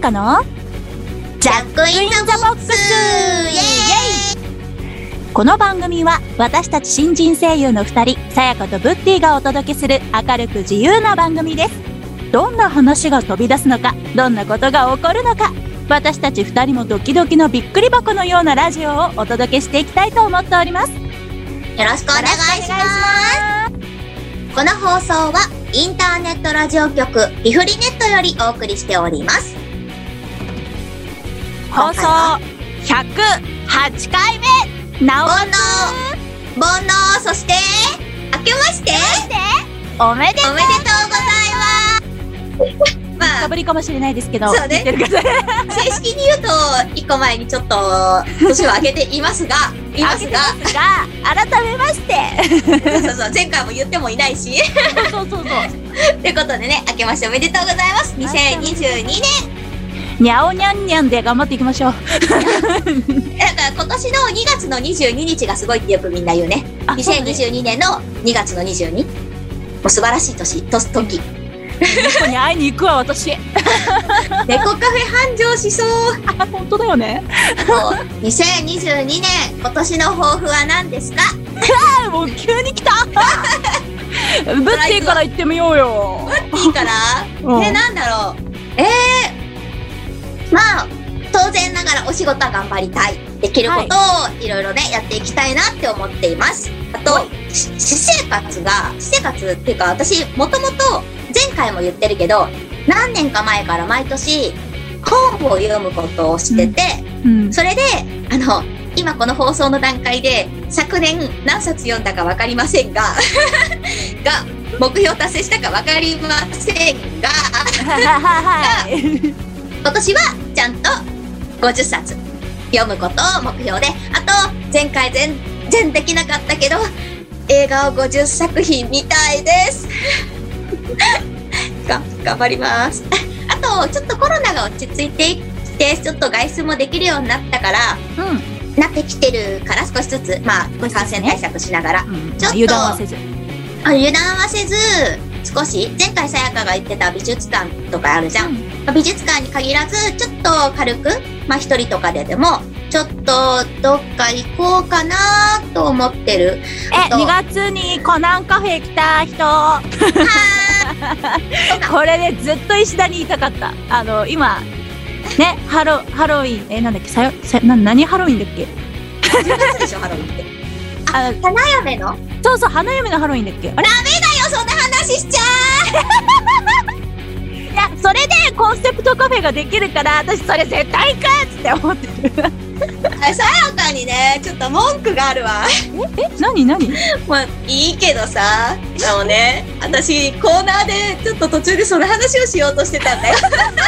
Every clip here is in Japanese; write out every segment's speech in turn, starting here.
香のジャックインザボックス。イエーイ。この番組は私たち新人声優の2人、さやかとブッティがお届けする明るく自由な番組です。どんな話が飛び出すのか、どんなことが起こるのか、私たち2人もドキドキのびっくり箱のようなラジオをお届けしていきたいと思っております。 よろしくお願いします。この放送はインターネットラジオ局リフリネットよりお送りしております。 放送108回目、なお煩悩、そして明けましておめでとうございます。まかぶりかもしれないですけど、 そうね、正式に言うと1個前にちょっと年を上げていますが改めましてそう前回も言ってもいないしそうということでね、明けましておめでとうございます。2022年にゃおにゃんにゃんで頑張っていきましょうだから今年の2月の22日がすごいってよくみんな言うね。2022年の2月の22、もう素晴らしい時猫に会いに行くわ私猫カフェ繁盛しそう本当だよね。 2022年今年の抱負は何ですか？ もう急に来たブッティから言ってみようよ。 ブッティからなんだろう、まあ当然ながらお仕事は頑張りたい、できることをいろいろねやっていきたいなって思っています。あと私生活っていうか、私もともと前回も言ってるけど何年か前から毎年本を読むことをしてて、それで今この放送の段階で昨年何冊読んだか分かりませんが目標達成したか分かりませんが今年はちゃんと50冊読むことを目標で、あと前回全然できなかったけど映画を50作品見たいです頑張りますあとちょっとコロナが落ち着いてきてちょっと外出もできるようになったから、なってきてるから少しずつ感染対策しながら、ちょっと油断はせず少し前回さやかが言ってた美術館とかあるじゃん、美術館に限らずちょっと軽く一人とかでもちょっとどっか行こうかなと思ってる。 2月にコナンカフェ来た人これねずっと石田に言いたかった。今ねハロウィンなんだっけ何ハロウィンだっけ 10月でしょハロウィンって花嫁のそう花嫁のハロウィンだっけ。 ダメだよそんな話しちゃいやそれでコンセプトカフェができるから私それ絶対行くって思ってるさやかにねちょっと文句があるわ。 何まあいいけどさ、私コーナーでちょっと途中でその話をしようとしてたんだよ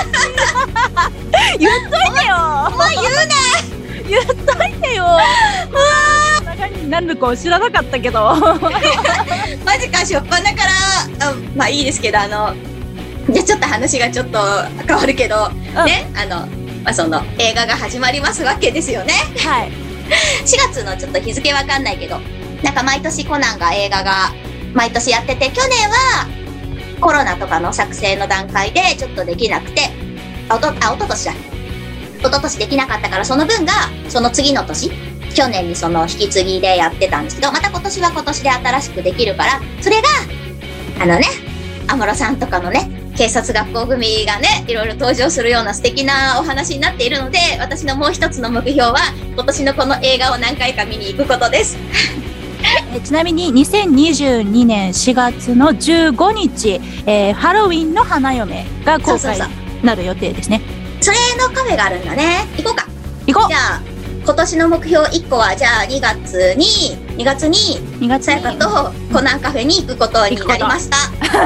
言っといてよもう言っといてよ長になるのか知らなかったけどマジか、しょっぱなからまあいいですけどじゃあちょっと話がちょっと変わるけど、ねその映画が始まりますわけですよね。 はい 4月のちょっと日付わかんないけど毎年コナンが映画が毎年やってて、去年はコロナとかの作成の段階でちょっとできなくて一昨年できなかったから、その分がその次の年去年にその引き継ぎでやってたんですけど、また今年は今年で新しくできるから、それが安室さんとかのね警察学校組がねいろいろ登場するような素敵なお話になっているので、私のもう一つの目標は今年のこの映画を何回か見に行くことですちなみに2022年4月の15日、ハロウィンの花嫁が公開になる予定ですね。 それのカフェがあるんだね。行こう。 じゃあ今年の目標1個はじゃあ2月にさやかとコナンカフェに行くことになりました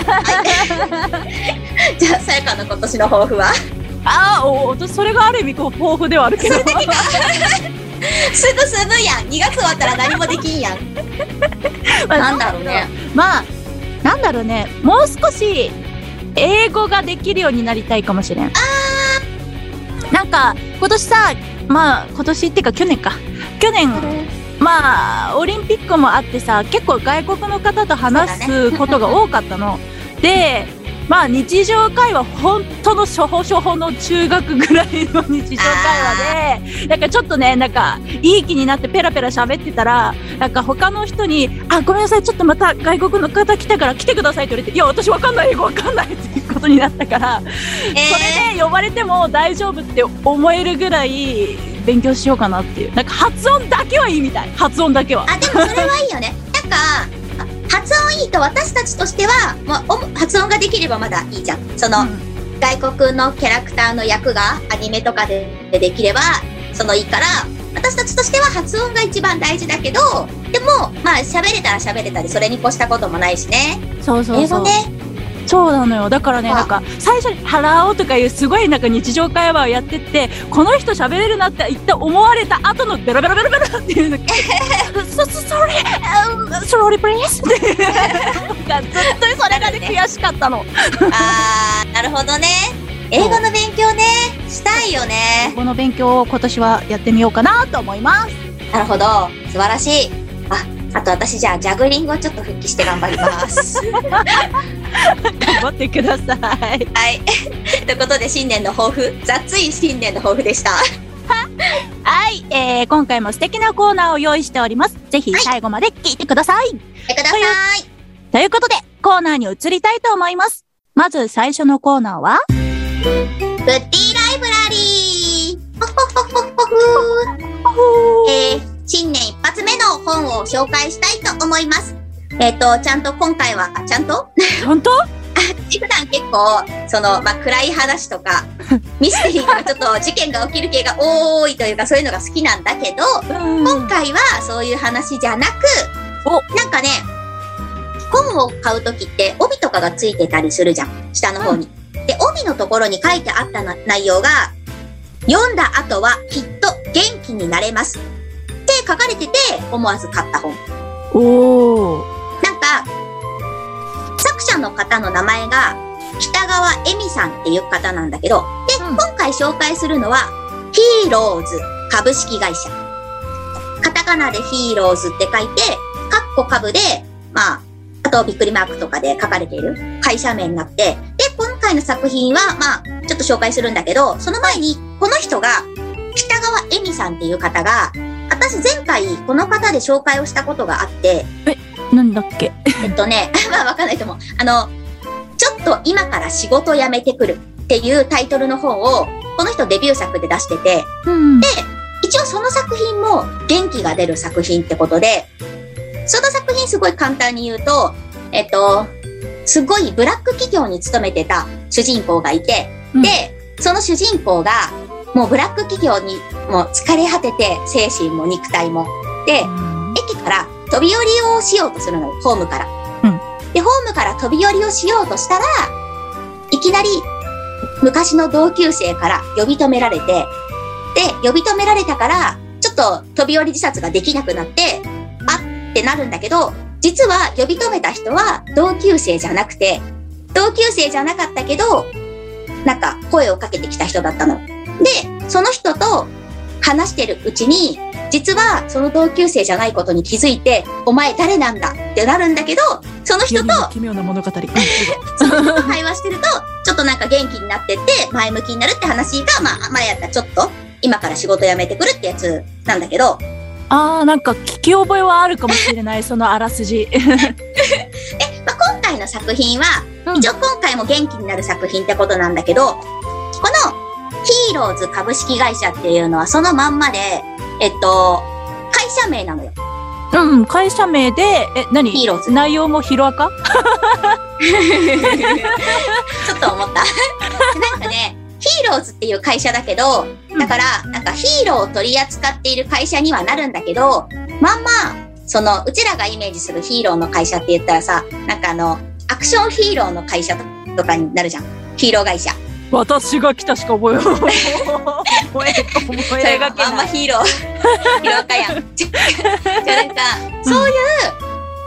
じゃあさやかの今年の抱負はそれがある意味抱負ではあるけどそれだけかすぐやん。2月終わったら何もできんやんなんだろうね。 なんだろうね、もう少し英語ができるようになりたいかもしれん。なんか今年さ、今年っていうか去年オリンピックもあってさ、結構外国の方と話すことが多かったので、 まあ日常会話、本当の初歩初歩の中学ぐらいの日常会話で、なんかちょっとね、なんかいい気になってペラペラ喋ってたら、なんか他の人に、ごめんなさい、ちょっとまた外国の方来たから来てくださいって言われて、いや、私わかんない、英語わかんないっていうことになったから、それで呼ばれても大丈夫って思えるぐらい勉強しようかなっていう。なんか発音だけはいいみたい。発音だけは。 でもそれはいいよね。なんか、発音いいと私たちとしては、発音ができればまだいいじゃん。外国のキャラクターの役がアニメとかでできれば、いいから、私たちとしては発音が一番大事だけど、でも、まあ喋れたら喋れたり、それに越したこともないしね。 そうそうそう。 英語ね。 そうなのよ。だからね、なんか、最初にハラオとかいうすごいなんか日常会話をやってって、この人喋れるなって言って思われた後のベラベラベラベラっていうのsorry please ってずっとそれがね、悔しかったの。 なるほどね。英語の勉強ね、したいよね。 英語の勉強を今年はやってみようかなと思います。 なるほど。素晴らしい。あと私じゃあジャグリングをちょっと復帰して頑張ります。 頑張ってください。 はい。ということで新年の抱負、雑い新年の抱負でした。 はい、今回も素敵なコーナーを用意しております。ぜひ最後まで聞いてください。ということで、コーナーに移りたいと思います。まず最初のコーナーは、 ブッディライブラリー。新年一発目の本を紹介したいと思います。ちゃんと今回は、ちゃんと本当普段結構、暗い話とか、ミステリーとかちょっと事件が起きる系が多いというか、そういうのが好きなんだけど、今回はそういう話じゃなく、なんかね、本を買うときって帯とかがついてたりするじゃん。下の方に。で、帯のところに書いてあった内容が、読んだ後はきっと元気になれます。って書かれてて、思わず買った本。なんか、作者の方の名前が、北川恵美さんっていう方なんだけど、で、今回紹介するのは、ヒーローズ株式会社。カタカナでヒーローズって書いて、カッコ株で、あとびっくりマークとかで書かれている会社名になって、で、今回の作品は、ちょっと紹介するんだけど、その前に、この人が、北川恵美さんっていう方が、私前回この方で紹介をしたことがあって、 なんだっけわかんないと思う。ちょっと今から仕事辞めてくるっていうタイトルの本を、この人デビュー作で出してて、で、一応その作品も元気が出る作品ってことで、その作品すごい簡単に言うと、すごいブラック企業に勤めてた主人公がいて、で、その主人公が、もうブラック企業にもう疲れ果てて、精神も肉体も。で、駅から飛び降りをしようとするのよ、ホームから。で、ホームから飛び降りをしようとしたら、いきなり昔の同級生から呼び止められて、で、呼び止められたから、ちょっと飛び降り自殺ができなくなって、ってなるんだけど、実は呼び止めた人は同級生じゃなくて、同級生じゃなかったけど、なんか声をかけてきた人だったの。で、その人と話してるうちに、実はその同級生じゃないことに気づいて、お前誰なんだってなるんだけど、その人と、 奇妙な物語。 その人と会話してると、ちょっとなんか元気になってって、前向きになるって話が、前やったらちょっと、今から仕事辞めてくるってやつなんだけど、 なんか聞き覚えはあるかもしれない、そのあらすじ。 今回の作品は、一応今回も元気になる作品ってことなんだけど、このヒーローズ株式会社っていうのはそのまんまで、会社名なのよ。 会社名で、何？ ヒーローズ。 内容もヒロアカ？ ちょっと思った。なんかね、ヒーローズっていう会社だけど、だから、なんかヒーローを取り扱っている会社にはなるんだけど、うちらがイメージするヒーローの会社って言ったらさ、なんかアクションヒーローの会社とかになるじゃん。ヒーロー会社。 私が来たしか覚えがけない。 あんまヒーローかやん。じゃなんか、そういう、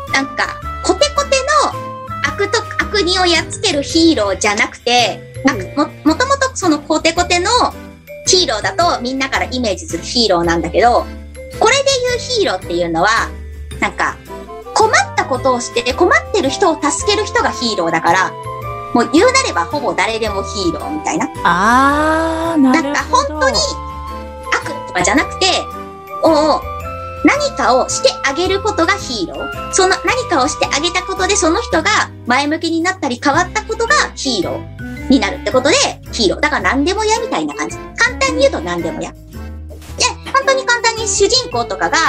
なんか、コテコテの悪人をやっつけるヒーローじゃなくて、もともとそのコテコテのヒーローだとみんなからイメージするヒーローなんだけど、これで言うヒーローっていうのは、なんか、困ったことをして困ってる人を助ける人がヒーローだから、 もう言うなればほぼ誰でもヒーローみたいな。 あー、なるほど。 なんか本当に悪とかじゃなくて、何かをしてあげることがヒーロー。その何かをしてあげたことでその人が前向きになったり変わったことがヒーローになるってことでヒーロー。だから何でもやみたいな感じ。簡単に言うと何でもや。で、本当に簡単に主人公とかが、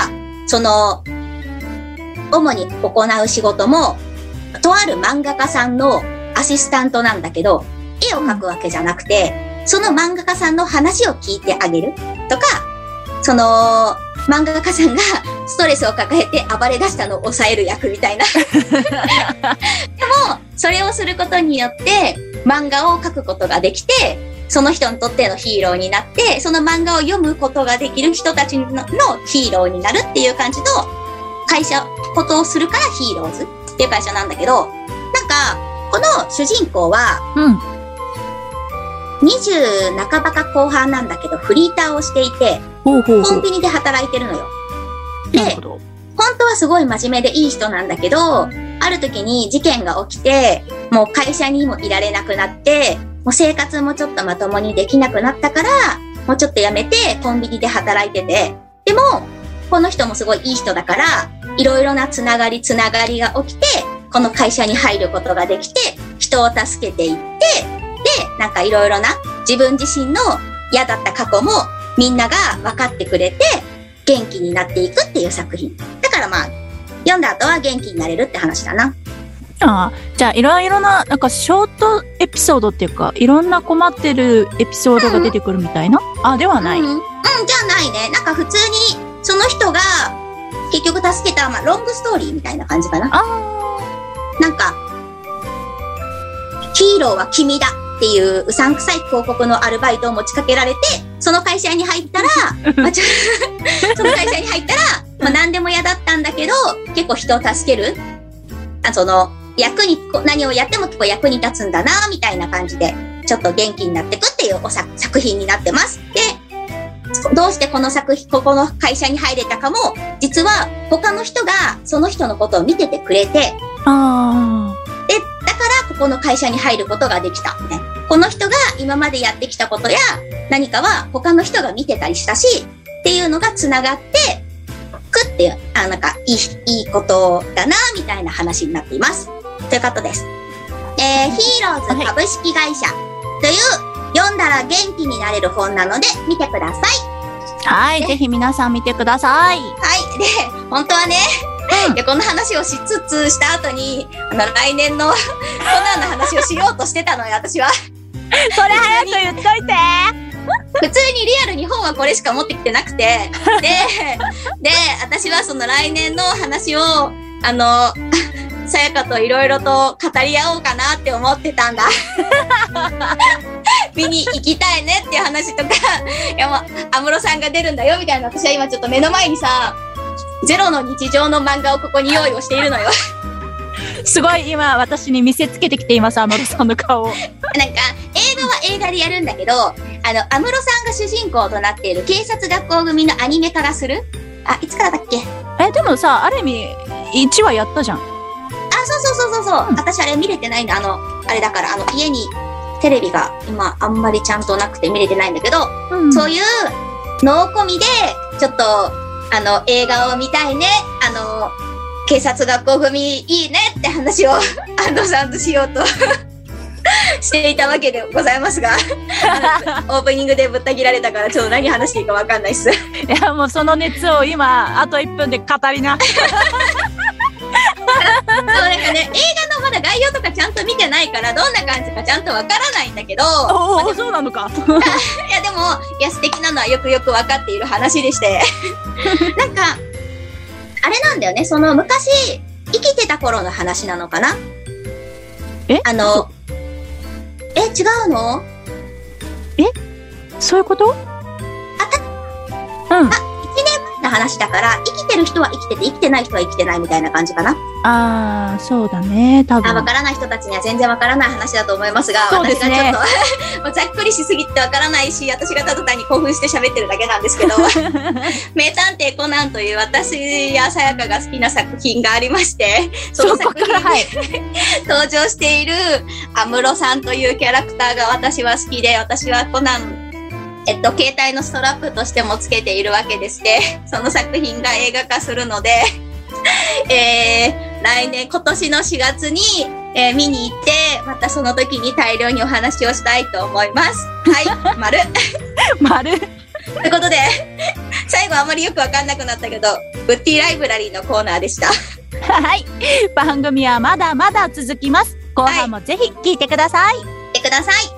主に行う仕事も、とある漫画家さんのアシスタントなんだけど、絵を描くわけじゃなくて、その漫画家さんの話を聞いてあげるとか、漫画家さんがストレスを抱えて暴れ出したのを抑える役みたいな。でも、それをすることによって、漫画を描くことができて、その人にとってのヒーローになって、その漫画を読むことができる人たちのヒーローになるっていう感じのことをするからヒーローズっていう会社なんだけど、なんか、この主人公は、20半ばか後半なんだけど、フリーターをしていて、コンビニで働いてるのよ。で、本当はすごい真面目でいい人なんだけど、ある時に事件が起きて、もう会社にもいられなくなって、もう生活もちょっとまともにできなくなったから、もうちょっとやめてコンビニで働いてて、でも、この人もすごいいい人だから、いろいろなつながりが起きて、この会社に入ることができて、人を助けていって、で、なんかいろいろな自分自身の嫌だった過去もみんなが分かってくれて、元気になっていくっていう作品。だからまあ、読んだ後は元気になれるって話だな。 ああ、じゃあいろいろな、なんかショートエピソードっていうか、いろんな困ってるエピソードが出てくるみたいな、ではない。 じゃないね。なんか普通に、その人が結局助けた、まあ、ロングストーリーみたいな感じかな。なんか、ヒーローは君だっていううさんくさい広告のアルバイトを持ちかけられて、その会社に入ったら、その会社に入ったら、まあ、何でも嫌だったんだけど、結構人を助ける。役に、何をやっても結構役に立つんだな、みたいな感じで、ちょっと元気になっていくっていう作品になってます。で、どうしてこの会社に入れたかも、実は他の人がその人のことを見ててくれて、で、だからここの会社に入ることができた。ね、この人が今までやってきたことや何かは他の人が見てたりしたし、っていうのが繋がってくっていう、なんかいいことだな、みたいな話になっています。ということです。ヒーローズ株式会社という、読んだら元気になれる本なので見てください。 はい、ぜひ皆さん見てください。 はい。で、本当はね、この話をしつつした後に、来年のコナンの話をしようとしてたのよ、私は。 それ早く言っといて。 普通にリアルに本はこれしか持ってきてなくて、で、私はその来年の話を、さやかといろいろと語り合おうかなって思ってたんだ。見に行きたいねっていう話とか、いやもう、安室さんが出るんだよみたいな、私は今ちょっと目の前にさ、ゼロの日常の漫画をここに用意をしているのよ。 すごい今私に見せつけてきています、安室さんの顔を。 なんか、映画は映画でやるんだけど、安室さんが主人公となっている警察学校組のアニメ化がする？いつからだっけ？ でもさ、ある意味、1話やったじゃん。 そう。私あれ見れてないんだ。あれだから、家にテレビが今あんまりちゃんとなくて見れてないんだけど、そういうの込みで、ちょっと、映画を見たいね。警察学校組いいねって話を安藤さんとしようとしていたわけでございますが、オープニングでぶった切られたからちょっと何話していいかわかんないっす。いや、もうその熱を今、あと1分で語りな。 そうなんかね、映画のまだ概要とかちゃんと見てないからどんな感じかちゃんとわからないんだけど、 そうなのか。 いやでも、素敵なのはよくよくわかっている話でしてなんかあれなんだよね、その昔生きてた頃の話なのかな。違うの？ そういうこと？1年前った話だから、生きてる人は生きてて、生きてない人は生きてないみたいな感じかな。 ああ、そうだね、多分。 わからない人たちには全然わからない話だと思いますが、 そうですね、 私がちょっともうざっくりしすぎてわからないし、私がただ単に興奮して喋ってるだけなんですけど、名探偵コナンという私やさやかが好きな作品がありまして、その作品で登場している安室さんというキャラクターが私は好きで、私はコナン、携帯のストラップとしてもつけているわけでして、その作品が映画化するので、今年の4月に、見に行って、またその時に大量にお話をしたいと思います。はい、丸。 丸。 ということで、最後あまりよくわかんなくなったけど、ブッティライブラリーのコーナーでした。 はい。番組はまだまだ続きます。後半もぜひ聞いてください。 聞いてください。